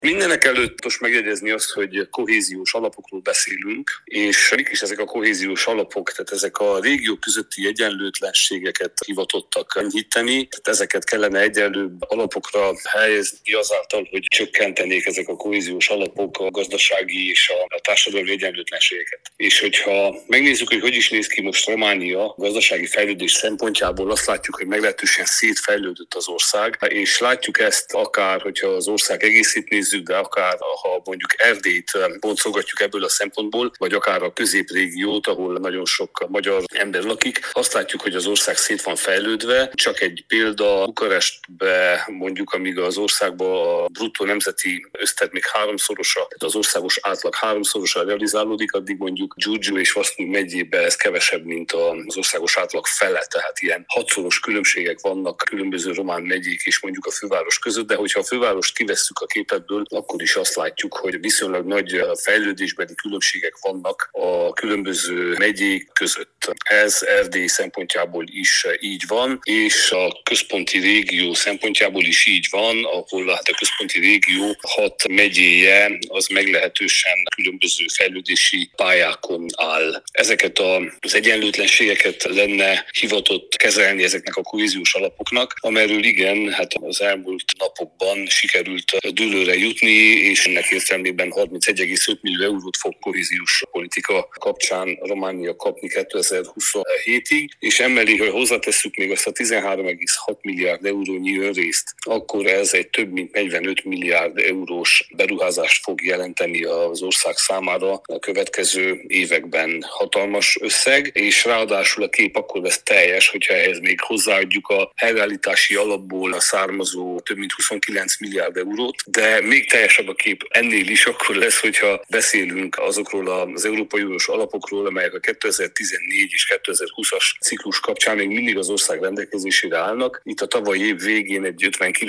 Mindenek előtt most megjegyezni azt, hogy kohéziós alapokról beszélünk, és mik is ezek a kohéziós alapok, tehát ezek a régiók közötti egyenlőtlenségeket hivatottak enyhíteni, tehát ezeket kellene egyenlőbb alapokra helyezni azáltal, hogy csökkentenék ezek a kohéziós alapok a gazdasági és a társadalmi egyenlőtlenségeket. És hogyha megnézzük, hogy is néz ki most Románia gazdasági fejlődés szempontjából, azt látjuk, hogy meglehetősen szétfejlődött az ország, és látjuk ezt akár, hogyha az ország egészét nézzük, de akár ha mondjuk Erdélyt boncolgatjuk ebből a szempontból, vagy akár a középrégiót, ahol nagyon sok magyar ember lakik, azt látjuk, hogy az ország szét van fejlődve. Csak egy példa, Bukarestbe mondjuk, amíg az országban a bruttó nemzeti össztermék még háromszorosa, tehát az országos átlag háromszorosa realizálódik, addig mondjuk Giurgiu és Vaslui megyében ez kevesebb, mint az országos átlag fele, tehát ilyen hatszoros különbségek vannak különböző román megyék és mondjuk a főváros között, de hogyha a fővárost kivesszük a képletből, akkor is azt látjuk, hogy viszonylag nagy fejlődésbeli különbségek vannak a különböző megyék között. Ez Erdély szempontjából is így van, és a központi régió szempontjából is így van, ahol a központi régió 6 megyéje az meglehetősen különböző fejlődési pályákon áll. Ezeket az egyenlőtlenségeket lenne hivatott kezelni ezeknek a kohéziós alapoknak, amelyről igen, hát az elmúlt napokban sikerült dűlőre jutni, és ennek értelmében 31,5 millió eurót fog kohéziós politika kapcsán Románia kapni 2027-ig, és emellé, hogy hozzátesszük még azt a 13,6 milliárd eurónyi önrészt, akkor ez egy több mint 45 milliárd eurós beruházást fog jelenteni az ország számára a következő években. Hatalmas összeg, és ráadásul a kép akkor lesz teljes, hogyha ehhez még hozzáadjuk a helyreállítási alapból a származó több mint 29 milliárd eurót, de még teljesebb a kép ennél is akkor lesz, hogyha beszélünk azokról az Európai Uniós alapokról, amelyek a 2014 és 2020-as ciklus kapcsán még mindig az ország rendelkezésére állnak. Itt a tavalyi év végén egy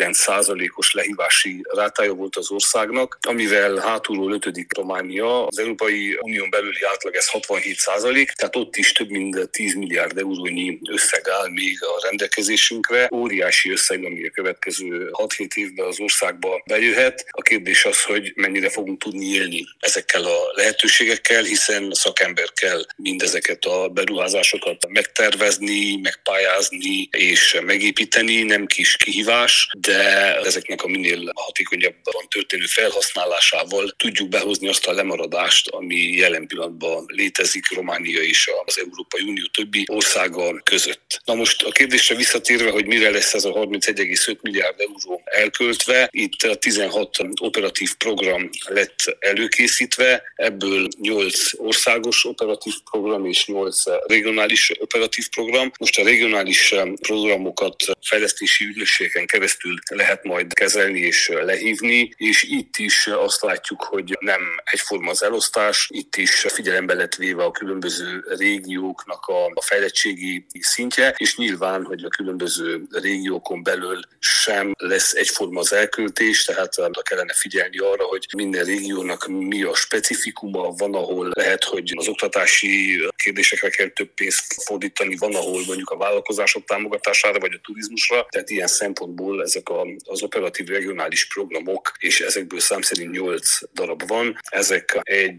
59%-os lehívási rátája volt az országnak, amivel hátulról ötödik Románia. Az Európai Unión belüli átlag ez 67%, tehát ott is több mint 10 milliárd eurónyi összeg áll még a rendelkezésünkre. Óriási összeg, ami a következő 6-7 évben az országba bejöhet. A kérdés az, hogy mennyire fogunk tudni élni ezekkel a lehetőségekkel, hiszen szakember kell mindezeket a beruházásokat megtervezni, megpályázni és megépíteni, nem kis kihívás, de ezeknek a minél hatékonyabban történő felhasználásával tudjuk behozni azt a lemaradást, ami jelen pillanatban létezik Románia és az Európai Unió többi országa között. Na most a kérdésre visszatérve, hogy mire lesz ez a 31,5 milliárd euró elköltve, itt a 16 operatív program lett előkészítve, ebből 8 országos operatív program és 8 regionális operatív program. Most a regionális programokat fejlesztési ügynökségeken keresztül lehet majd kezelni és lehívni, és itt is azt látjuk, hogy nem egyforma az elosztás, itt is figyelembe lett véve a különböző régióknak a fejlettségi szintje, és nyilván, hogy a különböző régiókon belül sem lesz egyforma az elköltés, tehát kellene figyelni arra, hogy minden régiónak mi a specifikuma, van, ahol lehet, hogy az oktatási kérdésekre kell több pénzt fordítani, van, ahol mondjuk a vállalkozások támogatására vagy a turizmusra, tehát ilyen szempontból ezek az operatív regionális programok, és ezekből szám szerint 8 darab van, ezek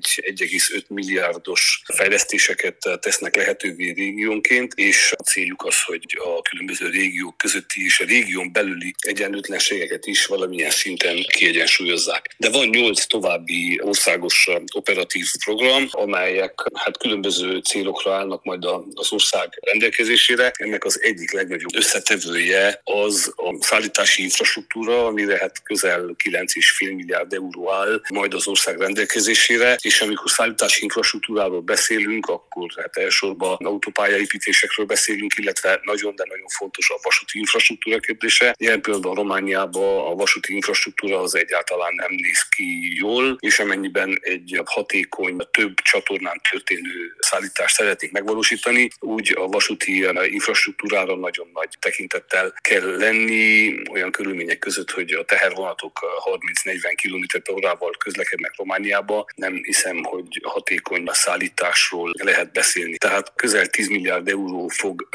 1,5 milliárdos fejlesztéseket tesznek lehetővé régiónként, és a céljuk az, hogy a különböző régiók közötti és a régión belüli egyenlőtlenségeket is valamilyen szinten kiegyensúlyozzák. De van 8 további országos operatív program, amelyek különböző célokra állnak majd az ország rendelkezésére. Ennek az egyik legnagyobb összetevője az a szállítási infrastruktúra, amire közel 9,5 milliárd euró áll majd az ország rendelkezésére, és amikor szállítási infrastruktúráról beszélünk, akkor elsősorban autópályaépítésekről beszélünk, illetve nagyon, de nagyon fontos a vasúti infrastruktúra kérdése. Ilyen például Romániában a vasúti infrastruktúra az egyáltalán nem néz ki jól, és amennyiben egy hatékony, több csatornán történő szállítást szeretnénk megvalósítani, úgy a vasúti infrastruktúrára nagyon nagy tekintettel kell lenni, olyan körülmények között, hogy a tehervonatok 30-40 km/h közlekednek Romániába. Nem hiszem, hogy hatékony szállításról lehet beszélni. Tehát közel 10 milliárd euró fog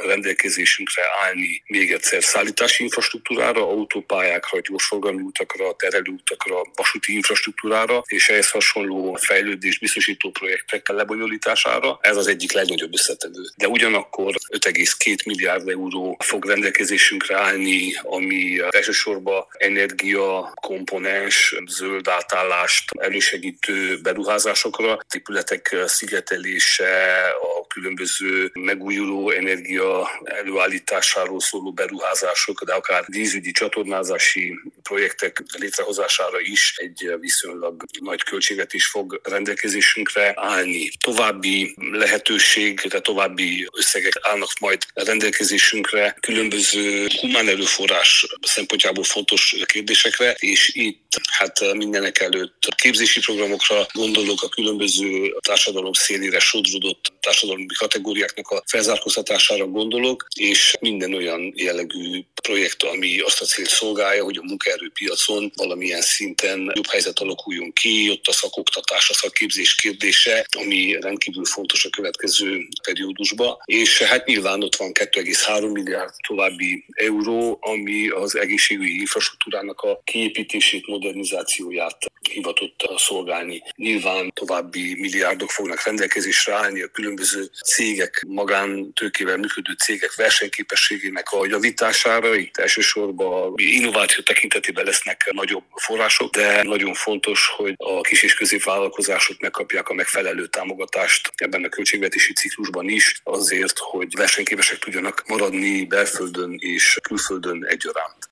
rendelkezésünkre állni még egyszer szállítási infrastruktúrára, autópályákra, gyorsforgalmi utakra, terelő utakra, vasúti infrastruktúrára, és ehhez hasonló fejlődés biztosító projektek lebonyolítására. Ez az egyik legnagyobb összetevő. De ugyanakkor 5,2 milliárd euró fog rendelkezésünkre állni, ami elsősorban energia, komponens, zöld átállást elősegítő beruházásokra, épületek szigetelése, a különböző megújuló energia előállításáról szóló beruházások, de akár vízügyi csatornázási projektek létrehozására is egy viszonylag nagy költségvetés fog rendelkezésünkre állni. További lehetőség, tehát további összegek állnak majd rendelkezésünkre különböző humán erőforrás szempontjából fontos kérdésekre, és itt mindenek előtt képzési programokra gondolok, a különböző társadalom szélére sodródott társadalmi kategóriáknak a felzárkóztatására gondolok, és minden olyan jellegű projekt, ami azt a célt szolgálja, hogy a munkaerőpiacon valamilyen szinten jobb helyzet alakuljon ki, ott a szakoktatás, a szakképzés kérdése, ami rendkívül fontos a következő periódusban. És nyilván ott van 2,3 milliárd további euró, ami az egészségügyi infrastruktúrának a kiépítését, modernizációját hivatott szolgálni. Nyilván további milliárdok fognak rendelkezésre állni a különböző cégek, magántőkével működő cégek versenyképességének a javítására. Itt elsősorban innováció tekintetében lesznek nagyobb források, de nagyon fontos, hogy a kis és középvállalkozások megkapják a megfelelő támogatást ebben a költségvetési ciklusban is, azért, hogy versenyképesek tudjanak maradni belföldön és külföldön egyaránt.